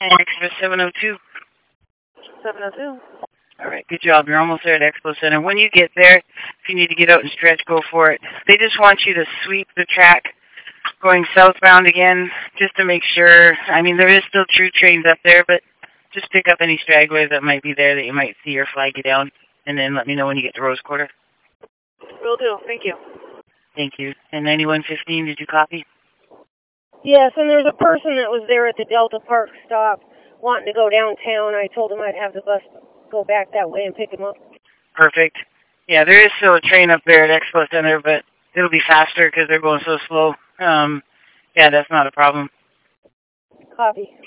Expo 702. 702. All right, good job. You're almost there at Expo Center. When you get there, if you need to get out and stretch, go for it. They just want you to sweep the track going southbound again, just to make sure. I mean, there is still true trains up there, but just pick up any stragglers that might be there that you might see or flag you down, and then let me know when you get to Rose Quarter. Will do. Thank you. Thank you. And 9115, did you copy? Yes, and there's a person that was there at the Delta Park stop wanting to go downtown. I told him I'd have the bus go back that way and pick him up. Perfect. Yeah, there is still a train up there at Expo Center, but it'll be faster because they're going so slow. Yeah, that's not a problem. Copy.